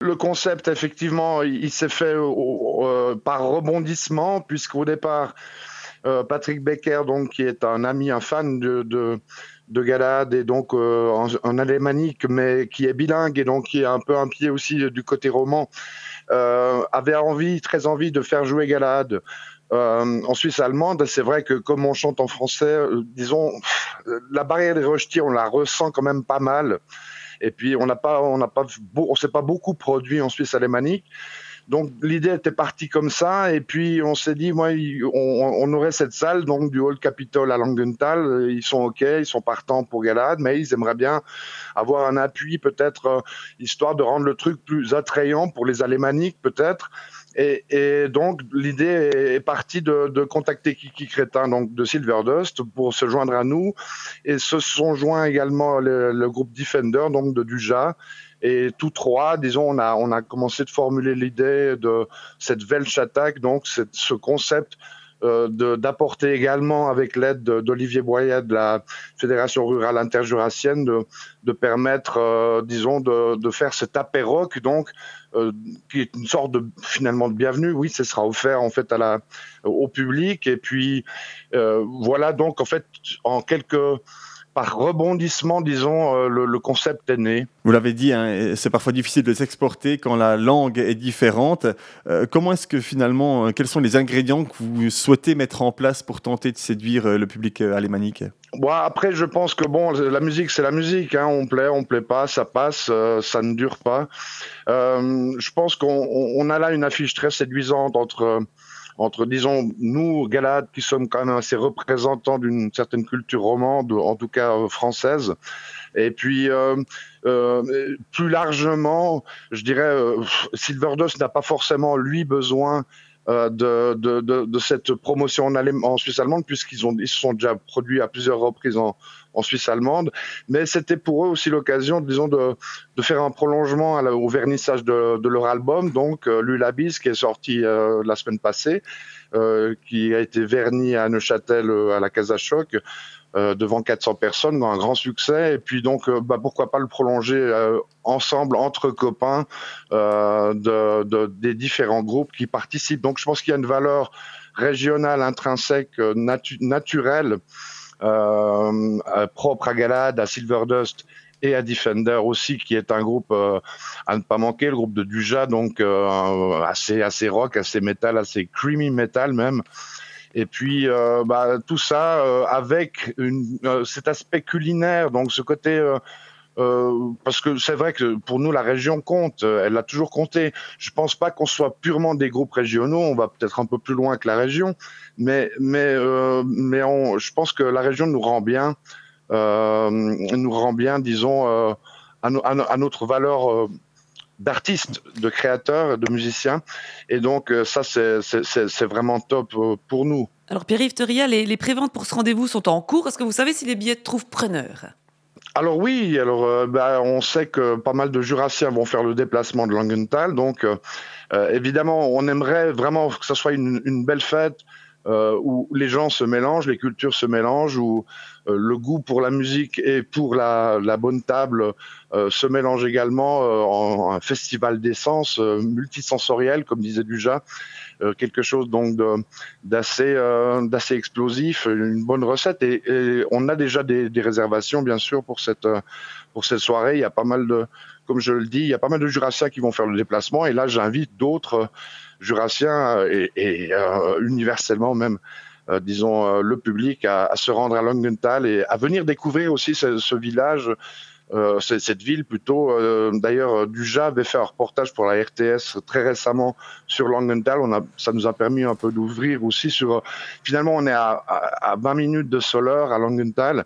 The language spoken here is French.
Le concept, effectivement, il s'est fait par rebondissement, puisqu'au départ, Patrick Becker, donc, qui est un ami, un fan de Galad, et donc en alémanique, mais qui est bilingue, et donc qui a un peu un pied aussi du côté roman, avait très envie de faire jouer Galad en Suisse allemande. C'est vrai que comme on chante en français, disons, la barrière des rechtis, on la ressent quand même pas mal. Et puis on s'est pas beaucoup produit en Suisse alémanique. Donc l'idée était partie comme ça, et puis on s'est dit, on aurait cette salle donc du Hall Capitol à Langenthal. Ils sont ok, ils sont partants pour Galad, mais ils aimeraient bien avoir un appui peut-être, histoire de rendre le truc plus attrayant pour les alémaniques peut-être. Et donc l'idée est partie de contacter Kiki Crétin, donc de Silverdust, pour se joindre à nous, et se sont joints également le groupe Defender, donc de Duja. Et tous trois, disons, on a commencé de formuler l'idée de cette Welsh Attack, donc ce concept d'apporter également, avec l'aide d'Olivier Boyer de la Fédération rurale interjurassienne, de permettre, disons, de faire cet apéroc, donc, qui est une sorte finalement de bienvenue. Oui, ce sera offert en fait au public. Et puis voilà, donc en fait, par rebondissement, disons, le concept est né. Vous l'avez dit, hein, c'est parfois difficile de s'exporter quand la langue est différente. Comment est-ce que finalement, quels sont les ingrédients que vous souhaitez mettre en place pour tenter de séduire le public alémanique? Bon, après, je pense que bon, la musique, c'est la musique, hein. On plaît pas, ça passe, ça ne dure pas. Je pense qu'on a là une affiche très séduisante entre, disons, nous, Galad, qui sommes quand même assez représentants d'une certaine culture romande, en tout cas française, et puis plus largement, je dirais, Silverdust n'a pas forcément, lui, besoin de cette promotion en Suisse allemande, ils se sont déjà produits à plusieurs reprises en Suisse allemande, mais c'était pour eux aussi l'occasion, disons, de faire un prolongement au vernissage de leur album, donc Lullabies, qui est sorti la semaine passée, qui a été verni à Neuchâtel à la Casa Choc, devant 400 personnes, dans un grand succès. Et puis donc, pourquoi pas le prolonger ensemble, entre copains, des différents groupes qui participent. Donc je pense qu'il y a une valeur régionale, intrinsèque, naturelle, propre à Galad, à Silverdust et à Defender aussi, qui est un groupe à ne pas manquer, le groupe de Duja, donc assez rock, assez metal, assez creamy metal même. Et puis tout ça avec cet aspect culinaire, donc ce côté, parce que c'est vrai que pour nous la région compte, elle a toujours compté. Je pense pas qu'on soit purement des groupes régionaux, on va peut-être un peu plus loin que la région, je pense que la région nous rend bien, disons, à notre valeur d'artistes, de créateurs, de musiciens. Et donc, ça, c'est vraiment top pour nous. Alors, Pierre-Yves Theria, les préventes pour ce rendez-vous sont en cours. Est-ce que vous savez si les billets trouvent preneur? Alors oui, on sait que pas mal de Jurassiens vont faire le déplacement de Langenthal. Donc, évidemment, on aimerait vraiment que ça soit une belle fête, où les gens se mélangent, les cultures se mélangent, où le goût pour la musique et pour la bonne table se mélange également, en un festival d'essence multisensoriel, comme disait Duja, quelque chose donc d'assez explosif, une bonne recette, et on a déjà des réservations bien sûr pour cette soirée. Il y a pas mal comme je le dis, il y a pas mal de Jurassiens qui vont faire le déplacement, et là j'invite d'autres Jurassiens et universellement même, disons, le public à se rendre à Langenthal et à venir découvrir aussi ce village, cette ville plutôt. D'ailleurs, Duja avait fait un reportage pour la RTS très récemment sur Langenthal. Ça nous a permis un peu d'ouvrir aussi sur. Finalement, on est à 20 minutes de Soleure, à Langenthal,